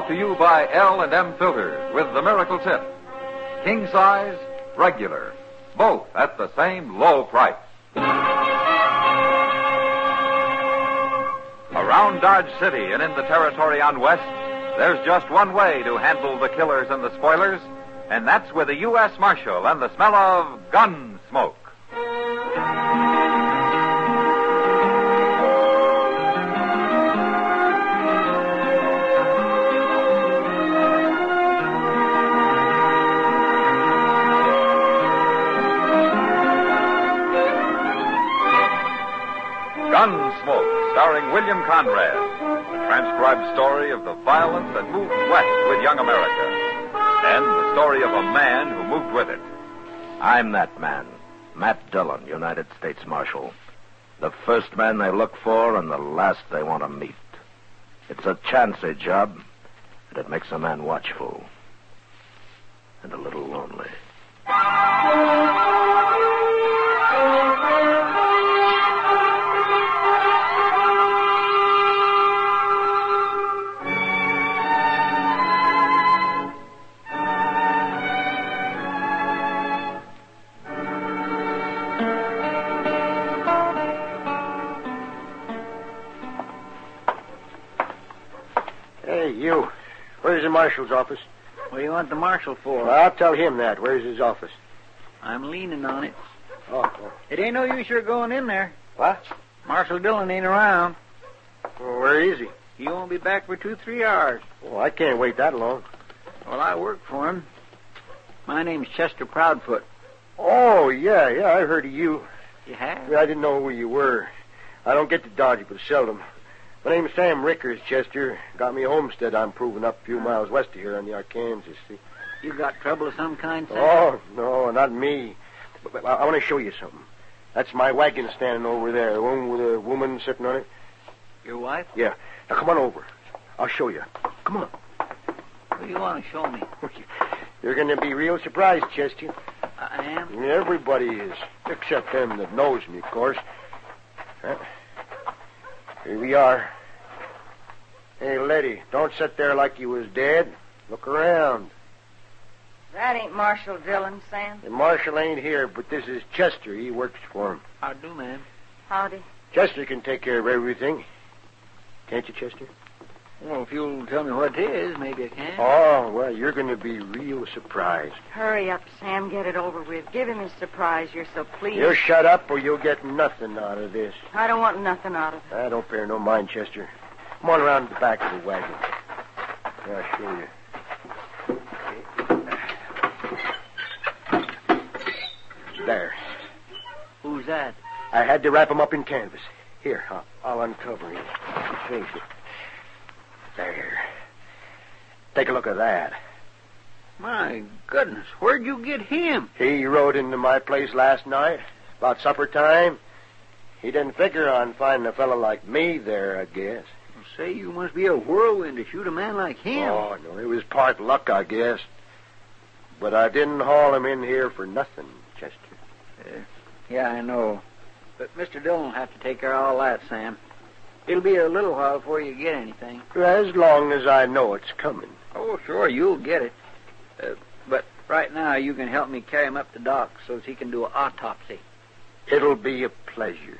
Brought to you by L&M Filters with the Miracle Tip. King size, regular, both at the same low price. Around Dodge City and in the territory on West, there's just one way to handle the killers and the spoilers, and that's with a U.S. Marshal and the smell of gun smoke. Gunsmoke, starring William Conrad, a transcribed story of the violence that moved west with young America, and the story of a man who moved with it. I'm that man, Matt Dillon, United States Marshal. The first man they look for and the last they want to meet. It's a chancy job, and it makes a man watchful and a little lonely. Hey, you. Where's the marshal's office? What do you want the marshal for? Well, I'll tell him that. Where's his office? I'm leaning on it. Oh. It ain't no use you're going in there. What? Marshal Dillon ain't around. Well, where is he? He won't be back for 2-3 hours. Oh, I can't wait that long. Well, I work for him. My name's Chester Proudfoot. Oh, yeah, I heard of you. You have? I didn't know who you were. I don't get to Dodge but seldom. My name's Sam Rickers, Chester. Got me a homestead I'm proving up a few miles west of here on the Arkansas, see? You got trouble of some kind, Sam? Oh, no, not me. But I want to show you something. That's my wagon standing over there, the one with a woman sitting on it. Your wife? Yeah. Now, come on over. I'll show you. Come on. What do you want to show me? You're going to be real surprised, Chester. I am? Everybody is, except them that knows me, of course. Here we are. Hey, lady, don't sit there like you was dead. Look around. That ain't Marshal Dillon, Sam. The marshal ain't here, but this is Chester. He works for him. How do, ma'am? Howdy. Chester can take care of everything. Can't you, Chester? Well, if you'll tell me what it is, maybe I can. Oh, well, you're going to be real surprised. Hurry up, Sam. Get it over with. Give him his surprise. You're so pleased. You shut up or you'll get nothing out of this. I don't want nothing out of it. I don't pay no mind, Chester. Come on around to the back of the wagon. I'll show you. There. Who's that? I had to wrap him up in canvas. Here, I'll uncover him. Face it. There. Take a look at that. My goodness, where'd you get him? He rode into my place last night, about supper time. He didn't figure on finding a fellow like me there, I guess. Well, say, you must be a whirlwind to shoot a man like him. Oh, no, it was part luck, I guess. But I didn't haul him in here for nothing, Chester. Yeah, I know. But Mr. Dillon will have to take care of all that, Sam. It'll be a little while before you get anything. As long as I know it's coming. Oh, sure, you'll get it. But right now, you can help me carry him up the dock so that he can do an autopsy. It'll be a pleasure.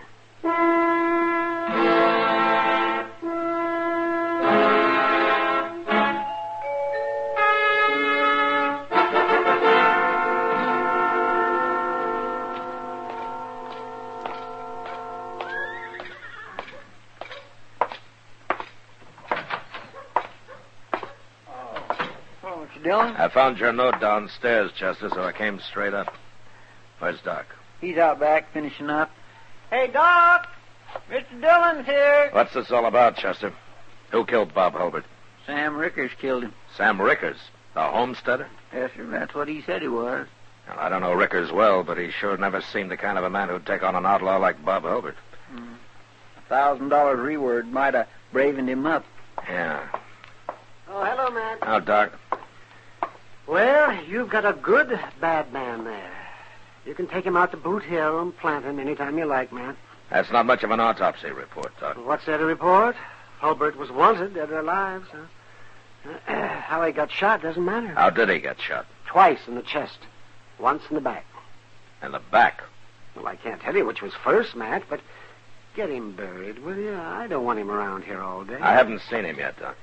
Dillon? I found your note downstairs, Chester, so I came straight up. Where's Doc? He's out back finishing up. Hey, Doc! Mr. Dillon's here. What's this all about, Chester? Who killed Bob Hulbert? Sam Rickers killed him. Sam Rickers, the homesteader? Yes, sir. That's what he said he was. Well, I don't know Rickers well, but he sure never seemed the kind of a man who'd take on an outlaw like Bob Hulbert. $1,000 reward might have bravened him up. Yeah. Oh, hello, man. Now, Doc. Well, you've got a good bad man there. You can take him out to Boot Hill and plant him anytime you like, man. That's not much of an autopsy report, Doc. What's there to report? Hulbert was wanted, dead or alive, so. How he got shot doesn't matter. How did he get shot? Twice in the chest. Once in the back. In the back. Well, I can't tell you which was first, Matt, but get him buried, will you? I don't want him around here all day. I haven't seen him yet, Doc.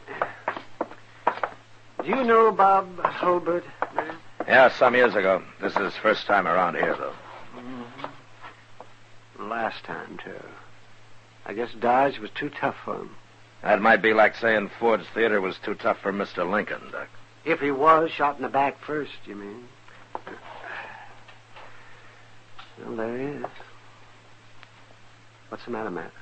Do you know Bob Hulbert, Matt? Yeah, some years ago. This is his first time around here, though. Mm-hmm. Last time, too. I guess Dodge was too tough for him. That might be like saying Ford's Theater was too tough for Mr. Lincoln, Doc. If he was shot in the back first, you mean? Well, there he is. What's the matter, Matt?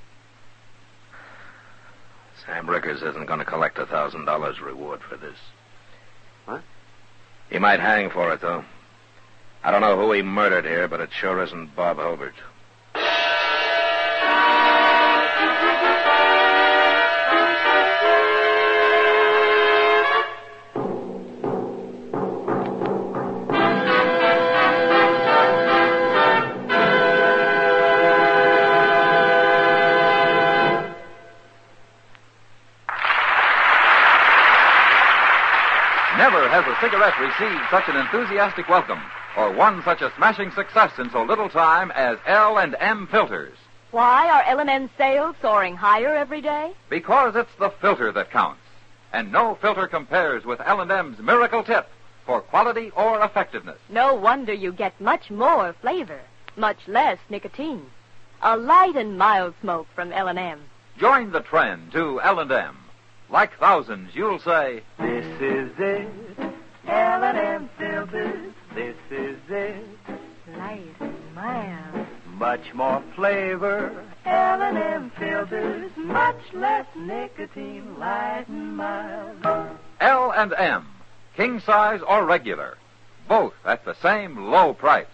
Sam Rickers isn't going to collect $1,000 reward for this. What? He might hang for it, though. I don't know who he murdered here, but it sure isn't Bob Hulbert. Never has a cigarette received such an enthusiastic welcome, or won such a smashing success in so little time as L&M filters. Why are L&M sales soaring higher every day? Because it's the filter that counts. And no filter compares with L&M's Miracle Tip for quality or effectiveness. No wonder you get much more flavor, much less nicotine. A light and mild smoke from L&M. Join the trend to L&M. Like thousands, you'll say, "This is it, L&M filters. This is it, Light and mild. much more flavor, L&M filters, much less nicotine, light and mild." L&M, king size or regular, both at the same low price.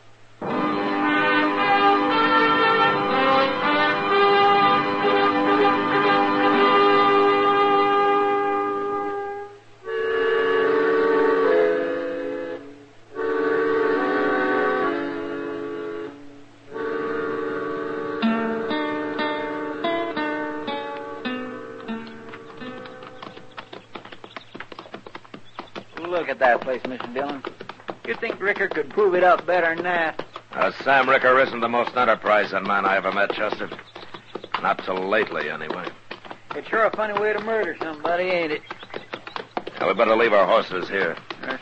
Look at that place, Mr. Dillon. You'd think Ricker could prove it up better than that. Sam Ricker isn't the most enterprising man I ever met, Chester. Not till lately, anyway. It's sure a funny way to murder somebody, ain't it? Now, we better leave our horses here.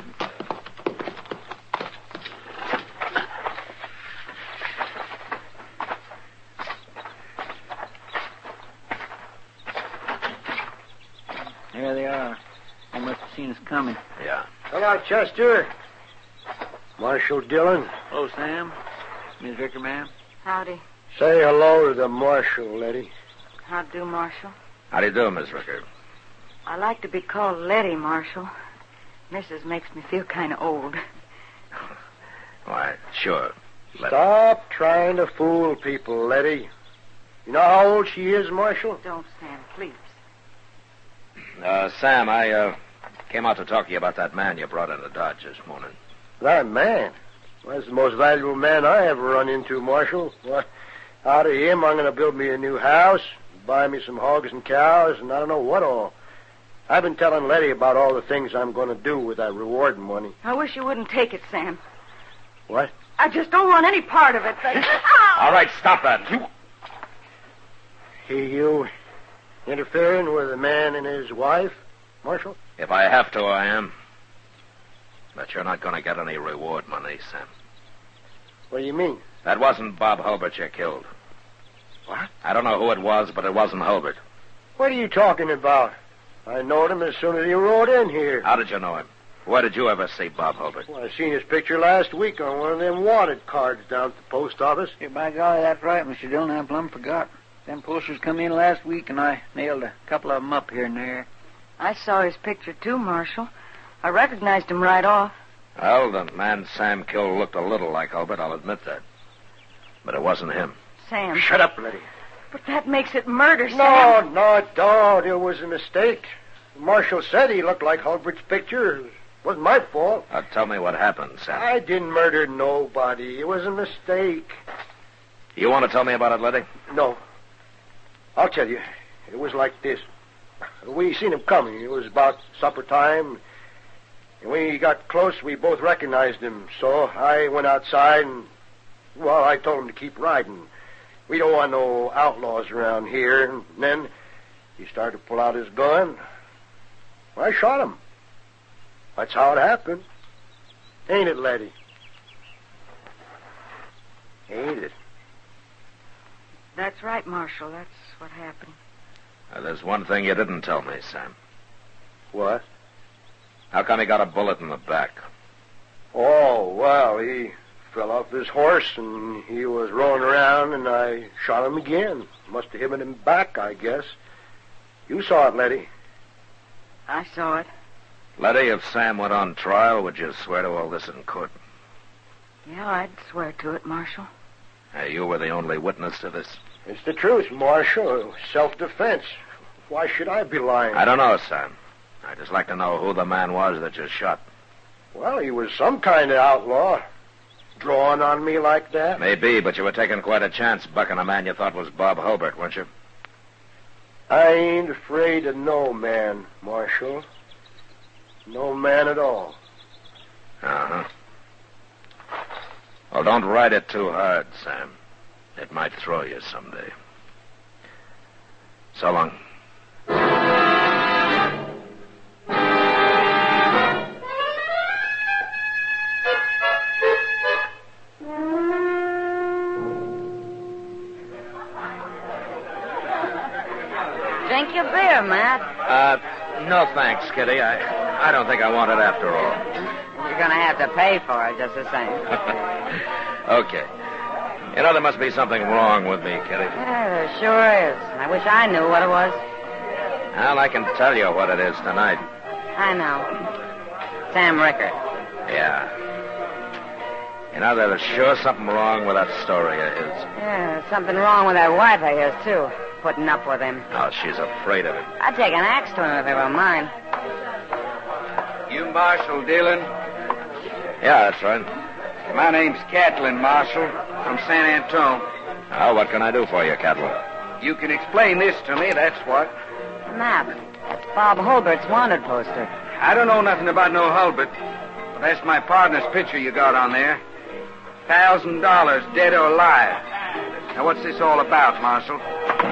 There they are. They must have seen us coming. Yeah. Hello, Chester. Marshal Dillon. Hello, Sam. Miss Ricker, ma'am. Howdy. Say hello to the marshal, Letty. How do, Marshal? How do you do, Miss Ricker? I like to be called Letty, Marshal. Mrs. makes me feel kind of old. Why, sure. Stop trying to fool people, Letty. You know how old she is, Marshal? Don't, Sam, please. Sam, I came out to talk to you about that man you brought into Dodge this morning. That man? Well, that's the most valuable man I ever run into, Marshal. Well, out of him, I'm going to build me a new house, buy me some hogs and cows, and I don't know what all. I've been telling Letty about all the things I'm going to do with that reward money. I wish you wouldn't take it, Sam. What? I just don't want any part of it. All right, stop that. You interfering with a man and his wife, Marshal? If I have to, I am. But you're not going to get any reward money, Sam. What do you mean? That wasn't Bob Hulbert you killed. What? I don't know who it was, but it wasn't Hulbert. What are you talking about? I knowed him as soon as he rode in here. How did you know him? Where did you ever see Bob Hulbert? Well, I seen his picture last week on one of them wanted cards down at the post office. Hey, by golly, that's right, Mr. Dillon. I plumb forgot. Them posters come in last week, and I nailed a couple of them up here and there. I saw his picture, too, Marshal. I recognized him right off. Well, the man Sam killed looked a little like Hulbert, I'll admit that. But it wasn't him. Sam. Shut up, Letty. But that makes it murder, Sam. No, it don't. It was a mistake. The marshal said he looked like Hulbert's picture. It wasn't my fault. Now, tell me what happened, Sam. I didn't murder nobody. It was a mistake. You want to tell me about it, Letty? No. I'll tell you. It was like this. We seen him coming. It was about supper time. And when he got close, we both recognized him. So I went outside and, well, I told him to keep riding. We don't want no outlaws around here. And then he started to pull out his gun. I shot him. That's how it happened. Ain't it, Letty? Ain't it? That's right, Marshal. That's what happened. There's one thing you didn't tell me, Sam. What? How come he got a bullet in the back? Oh, well, he fell off his horse, and he was rolling around, and I shot him again. Must have hit him in the back, I guess. You saw it, Letty. I saw it. Letty, if Sam went on trial, would you swear to all this in court? Yeah, I'd swear to it, Marshal. You were the only witness to this. It's the truth, Marshal. Self-defense. Why should I be lying? I don't know, Sam. I'd just like to know who the man was that you shot. Well, he was some kind of outlaw. Drawing on me like that. Maybe, but you were taking quite a chance bucking a man you thought was Bob Hobart, weren't you? I ain't afraid of no man, Marshal. No man at all. Uh-huh. Well, don't ride it too hard, Sam. It might throw you someday. So long. Drink your beer, Matt. No thanks, Kitty. I don't think I want it after all. You're going to have to pay for it just the same. Okay. You know, there must be something wrong with me, Kitty. Yeah, there sure is. I wish I knew what it was. Well, I can tell you what it is tonight. I know. Sam Rickard. Yeah. You know, there's sure something wrong with that story of his. Yeah, there's something wrong with that wife of his, too. Putting up with him. Oh, she's afraid of it. I'd take an axe to him if it were mine. You Marshal Dillon? Yeah, that's right. My name's Catlin, Marshal, from San Antone. Oh, what can I do for you, Catlin? You can explain this to me, that's what. Map. That's Bob Holbert's wanted poster. I don't know nothing about no Hulbert, but that's my partner's picture you got on there. $1,000, dead or alive. Now, what's this all about, Marshal?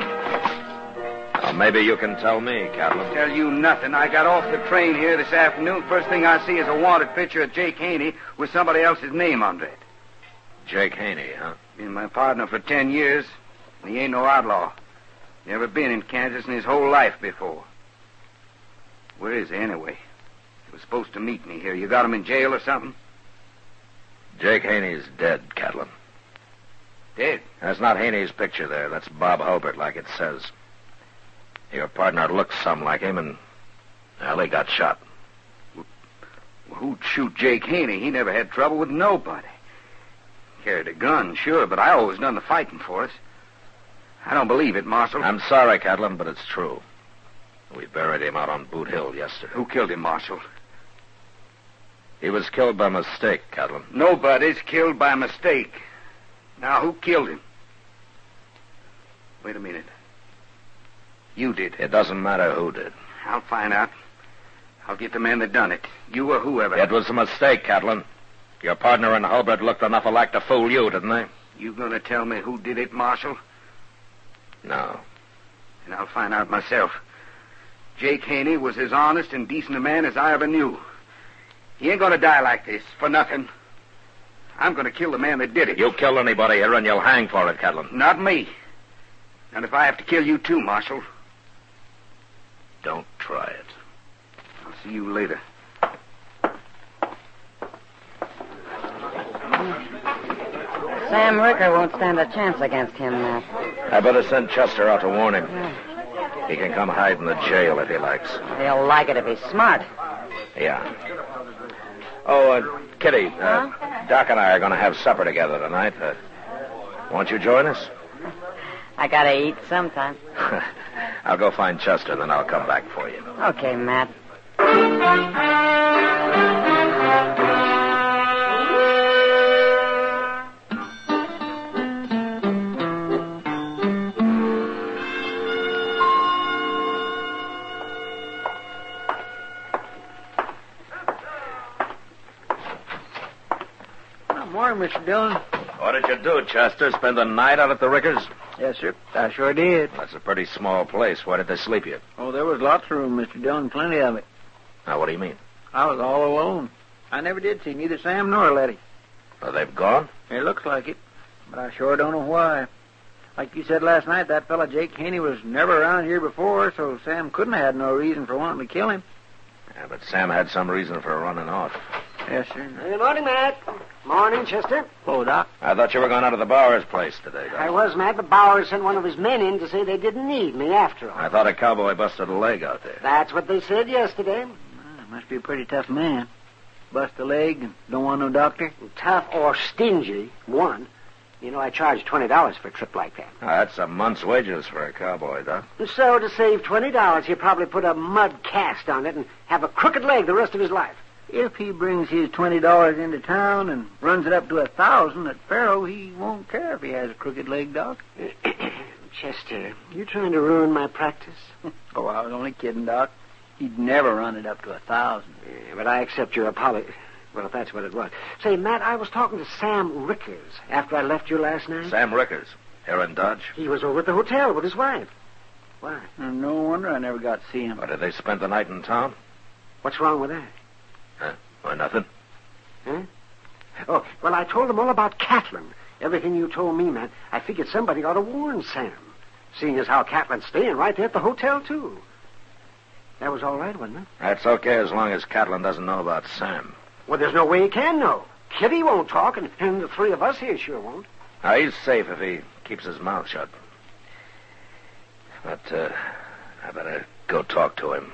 Well, maybe you can tell me, Catlin. Tell you nothing. I got off the train here this afternoon. First thing I see is a wanted picture of Jake Haney with somebody else's name under it. Jake Haney, huh? Been my partner for 10 years, and he ain't no outlaw. Never been in Kansas in his whole life before. Where is he, anyway? He was supposed to meet me here. You got him in jail or something? Jake Haney's dead, Catlin. Dead? That's not Haney's picture there. That's Bob Hobart, like it says. Your partner looks some like him, and, well, he got shot. Well, who'd shoot Jake Haney? He never had trouble with nobody. Carried a gun, sure, but I always done the fighting for us. I don't believe it, Marshal. I'm sorry, Catlin, but it's true. We buried him out on Boot Hill yesterday. Who killed him, Marshal? He was killed by mistake, Catlin. Nobody's killed by mistake. Now, who killed him? Wait a minute. You did. It doesn't matter who did. I'll find out. I'll get the man that done it. You or whoever. It was a mistake, Catlin. Your partner and Hobart looked enough alike to fool you, didn't they? You gonna tell me who did it, Marshal? No. And I'll find out myself. Jake Haney was as honest and decent a man as I ever knew. He ain't gonna die like this, for nothing. I'm gonna kill the man that did it. You kill anybody here and you'll hang for it, Catlin. Not me. And if I have to kill you too, Marshal. Don't try it. I'll see you later. Sam Rickard won't stand a chance against him, Matt. I better send Chester out to warn him. He can come hide in the jail if he likes. He'll like it if he's smart. Yeah. Oh, Kitty, Huh? Doc and I are going to have supper together tonight. Won't you join us? I gotta eat sometime. I'll go find Chester, then I'll come back for you. Okay, Matt. Morning, Mr. Dillon. What did you do, Chester? Spend the night out at the Rickers? Yes, sir. I sure did. That's a pretty small place. Where did they sleep you? Oh, there was lots of room, Mr. Dillon. Plenty of it. Now, what do you mean? I was all alone. I never did see neither Sam nor Letty. Well, they've gone? It looks like it, but I sure don't know why. Like you said last night, that fella Jake Haney was never around here before, so Sam couldn't have had no reason for wanting to kill him. Yeah, but Sam had some reason for running off. Yes, sir. Good morning, Matt. Morning, Chester. Oh, Doc. I thought you were going out to the Bowers place today, Doc. I was, Matt, but Bowers sent one of his men in to say they didn't need me after all. I thought a cowboy busted a leg out there. That's what they said yesterday. Must be a pretty tough man. Bust a leg and don't want no doctor? Tough or stingy, one. You know, I charge $20 for a trip like that. That's a month's wages for a cowboy, Doc. So to save $20, he'll probably put a mud cast on it and have a crooked leg the rest of his life. If he brings his $20 into town and runs it up to $1,000 at Faro, he won't care if he has a crooked leg, Doc. Chester, you trying to ruin my practice? Oh, I was only kidding, Doc. He'd never run it up to 1,000. Yeah, but I accept your apology. Well, if that's what it was. Say, Matt, I was talking to Sam Rickers after I left you last night. Sam Rickers, here in Dodge? He was over at the hotel with his wife. Why? No wonder I never got to see him. Or did they spend the night in town? What's wrong with that? Why, nothing. Huh? Oh, well, I told them all about Catlin. Everything you told me, Matt. I figured somebody ought to warn Sam, seeing as how Catlin's staying right there at the hotel, too. That was all right, wasn't it? That's okay as long as Catlin doesn't know about Sam. Well, there's no way he can know. Kitty won't talk, and the three of us here sure won't. Now, he's safe if he keeps his mouth shut. But, I better go talk to him.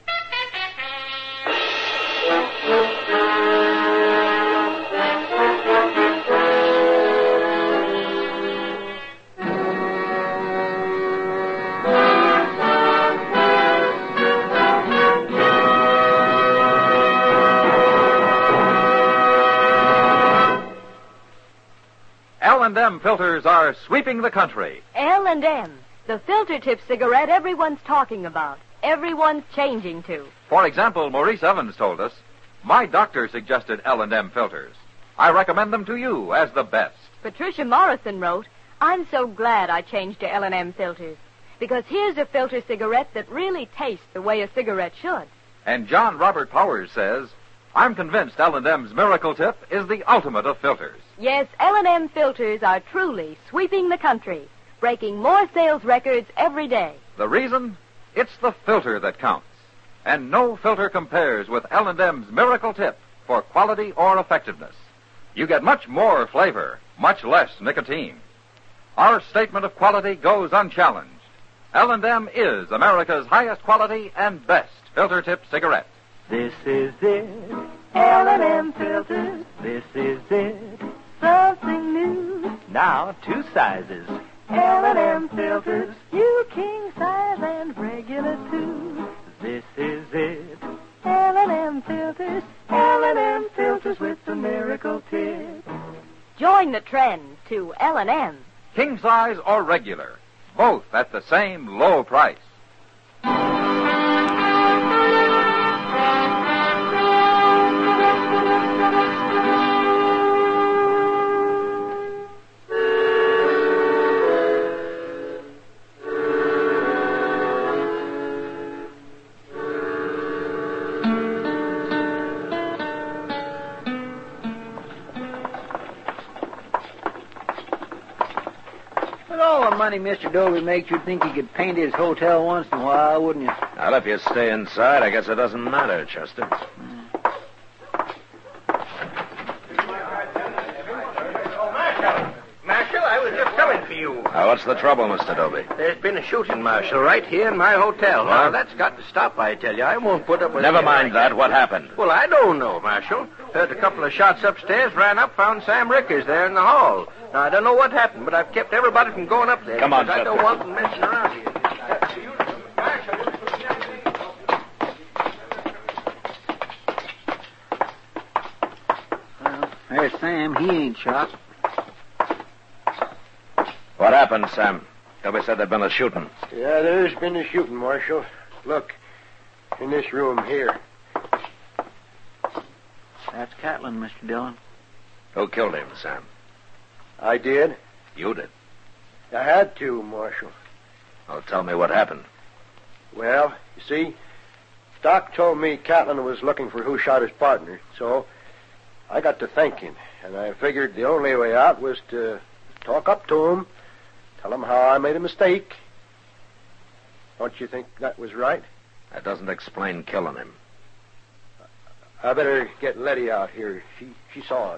L&M filters are sweeping the country. L&M, the filter tip cigarette everyone's talking about, everyone's changing to. For example, Maurice Evans told us, my doctor suggested L&M filters. I recommend them to you as the best. Patricia Morrison wrote, I'm so glad I changed to L&M filters, because here's a filter cigarette that really tastes the way a cigarette should. And John Robert Powers says, I'm convinced L&M's Miracle Tip is the ultimate of filters. Yes, L&M filters are truly sweeping the country, breaking more sales records every day. The reason? It's the filter that counts. And no filter compares with L&M's Miracle Tip for quality or effectiveness. You get much more flavor, much less nicotine. Our statement of quality goes unchallenged. L&M is America's highest quality and best filter tip cigarette. This is it, L&M filters. This is it, something new. Now 2 sizes, L&M filters. You king size and regular too. This is it, L&M filters. L&M filters with the miracle tip. Join the trend to L&M. King size or regular, both at the same low price. All the money Mr. Dobie makes, you'd think he could paint his hotel once in a while, wouldn't you? Well, if you stay inside, I guess it doesn't matter, Chester. Marshal, I was just coming for you. Now, what's the trouble, Mr. Dobie? There's been a shooting, Marshal, right here in my hotel. Now, that's got to stop, I tell you. I won't put up with Never it mind like that. What happened? Well, I don't know, Marshal. Heard a couple of shots upstairs, ran up, found Sam Rickers there in the hall. Now, I don't know what happened, but I've kept everybody from going up there. Come on, because I don't Chester. want them messing around here. Well, there's Sam. He ain't shot. What happened, Sam? Dobie said there'd been a shooting. Yeah, there's been a shooting, Marshal. Look, in this room here. That's Catlin, Mr. Dillon. Who killed him, Sam? I did. You did. I had to, Marshal. Well, tell me what happened. Well, you see, Doc told me Catlin was looking for who shot his partner, so I got to thinking, and I figured the only way out was to talk up to him, tell him how I made a mistake. Don't you think that was right? That doesn't explain killing him. I better get Letty out here. She saw it.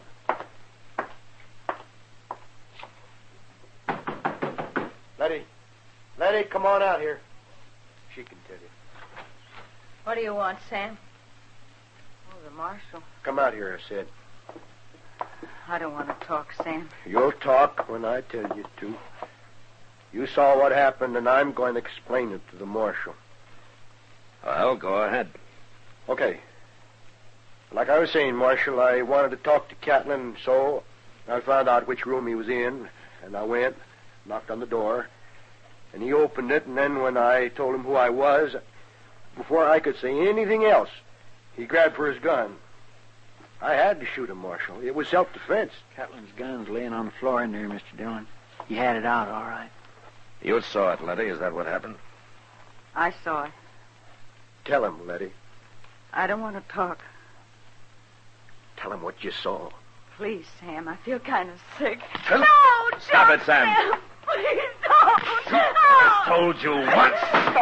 Letty, come on out here. She can tell you. What do you want, Sam? Oh, the marshal. Come out here, I said. I don't want to talk, Sam. You'll talk when I tell you to. You saw what happened, and I'm going to explain it to the marshal. Well, go ahead. Okay. Like I was saying, Marshal, I wanted to talk to Catlin, so I found out which room he was in, and I went, knocked on the door, and he opened it, and then when I told him who I was, before I could say anything else, he grabbed for his gun. I had to shoot him, Marshal. It was self-defense. Catlin's gun's laying on the floor in there, Mr. Dillon. He had it out, all right. You saw it, Letty. Is that what happened? I saw it. Tell him, Letty. I don't want to talk. Tell him what you saw. Please, Sam. I feel kind of sick. Tell him. No, Stop don't, it, Sam. Please don't. I told you once.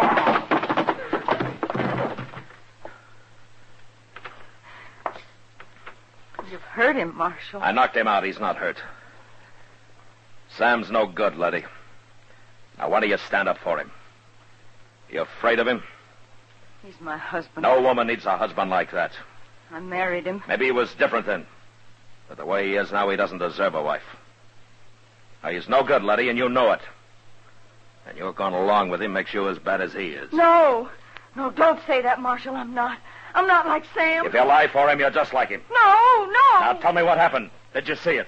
You've hurt him, Marshal. I knocked him out. He's not hurt. Sam's no good, Letty. Now, why don't you stand up for him? You afraid of him? He's my husband. No woman needs a husband like that. I married him. Maybe he was different then. But the way he is now, he doesn't deserve a wife. Now, he's no good, Letty, and you know it. And you're going along with him makes you as bad as he is. No. No, don't say that, Marshal. I'm not. I'm not like Sam. If you lie for him, you're just like him. No. Now, tell me what happened. Did you see it?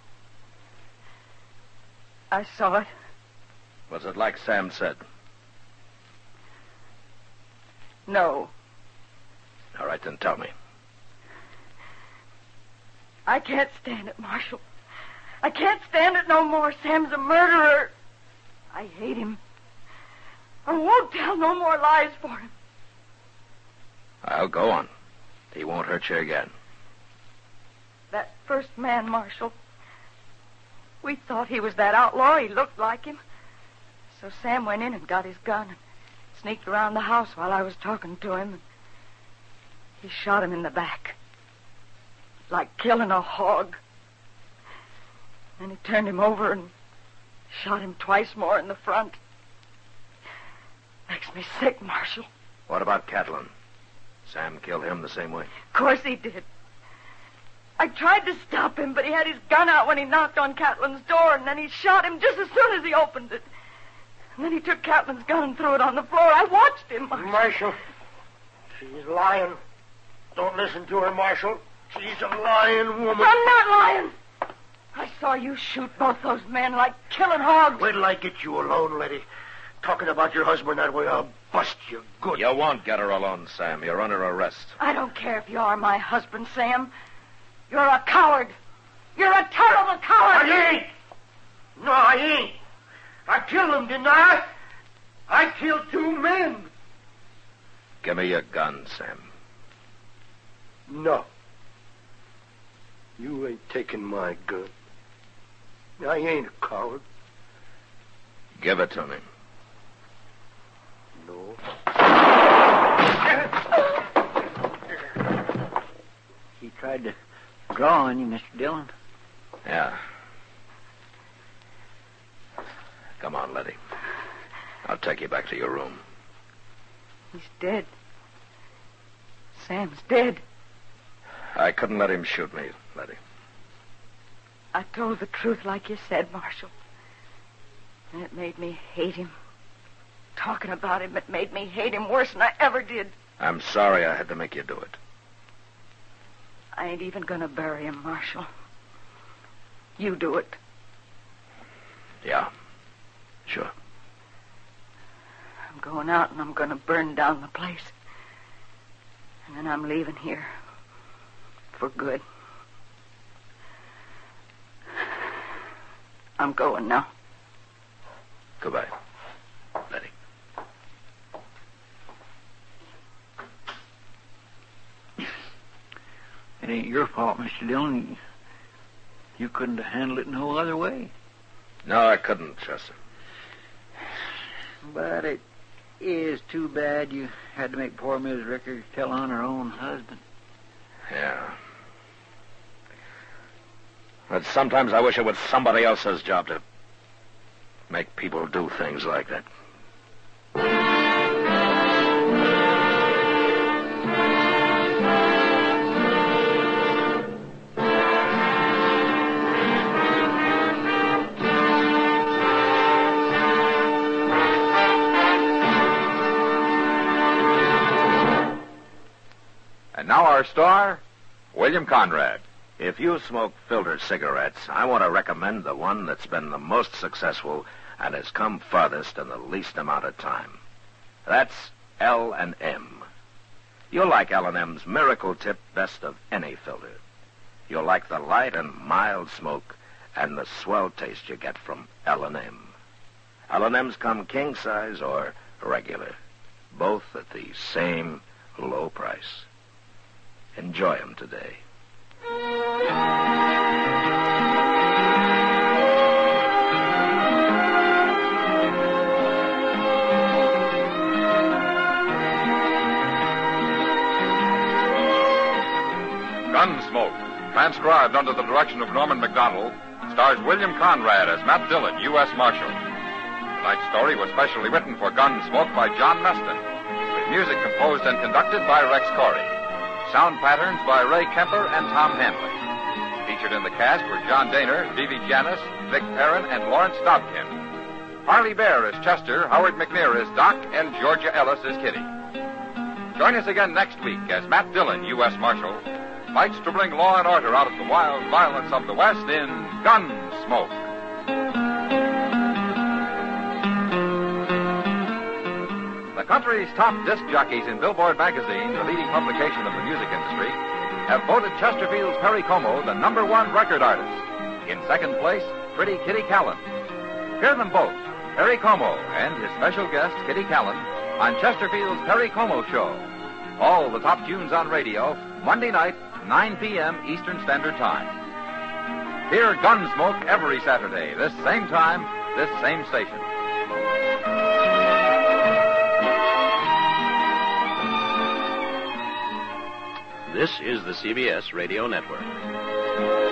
I saw it. Was it like Sam said? No. All right, then tell me. I can't stand it, Marshal. I can't stand it no more. Sam's a murderer. I hate him. I won't tell no more lies for him. I'll go on. He won't hurt you again. That first man, Marshal. We thought he was that outlaw. He looked like him. So Sam went in and got his gun and sneaked around the house while I was talking to him. He shot him in the back. Like killing a hog. Then he turned him over and shot him twice more in the front. Makes me sick, Marshal. What about Catlin? Sam killed him the same way? Of course he did. I tried to stop him, but he had his gun out when he knocked on Catlin's door, and then he shot him just as soon as he opened it. And then he took Catlin's gun and threw it on the floor. I watched him, Marshal. Marshal, she's lying. Don't listen to her, Marshal. She's a lying woman. I'm not lying. I saw you shoot both those men like killing hogs. Wait till I get you alone, Letty. Talking about your husband that way, I'll bust you good. You won't get her alone, Sam. You're under arrest. I don't care if you are my husband, Sam. You're a coward. You're a terrible coward. I ain't. No, I ain't. I killed him, didn't I? I killed 2 men. Give me your gun, Sam. No. You ain't taking my gun. I ain't a coward. Give it to me. No. He tried to draw on you, Mr. Dillon. Yeah. Come on, Letty. I'll take you back to your room. He's dead. Sam's dead. I couldn't let him shoot me, Letty. I told the truth like you said, Marshal. And it made me hate him. Talking about him, it made me hate him worse than I ever did. I'm sorry I had to make you do it. I ain't even going to bury him, Marshal. You do it. Yeah, sure. I'm going out and I'm going to burn down the place. And then I'm leaving here. For good. I'm going now. Goodbye, Letty. It ain't your fault, Mr. Dillon. You couldn't have handled it no other way. No, I couldn't, Chester. But it is too bad you had to make poor Miss Rickard tell on her own husband. Yeah. But sometimes I wish it was somebody else's job to make people do things like that. And now our star, William Conrad. If you smoke filtered cigarettes, I want to recommend the one that's been the most successful and has come farthest in the least amount of time. That's L&M. You'll like L&M's Miracle Tip best of any filter. You'll like the light and mild smoke and the swell taste you get from L&M. L&M's come king size or regular, both at the same low price. Enjoy them today. Gunsmoke, transcribed under the direction of Norman Macdonald, stars William Conrad as Matt Dillon, U.S. Marshal. Tonight's story was specially written for Gunsmoke by John Meston, with music composed and conducted by Rex Corey. Sound patterns by Ray Kemper and Tom Hanley. Featured in the cast were John Daner, Vivi Janis, Vic Perrin, and Lawrence Dobkin. Harley Bear is Chester, Howard McNear is Doc, and Georgia Ellis is Kitty. Join us again next week as Matt Dillon, U.S. Marshal, fights to bring law and order out of the wild violence of the West in Gunsmoke. The country's top disc jockeys in Billboard magazine, the leading publication of the music industry, have voted Chesterfield's Perry Como the #1 record artist. In second place, Pretty Kitty Callan. Hear them both, Perry Como and his special guest, Kitty Callan, on Chesterfield's Perry Como Show. All the top tunes on radio, Monday night, 9 p.m. Eastern Standard Time. Hear Gunsmoke every Saturday, this same time, this same station. This is the CBS Radio Network.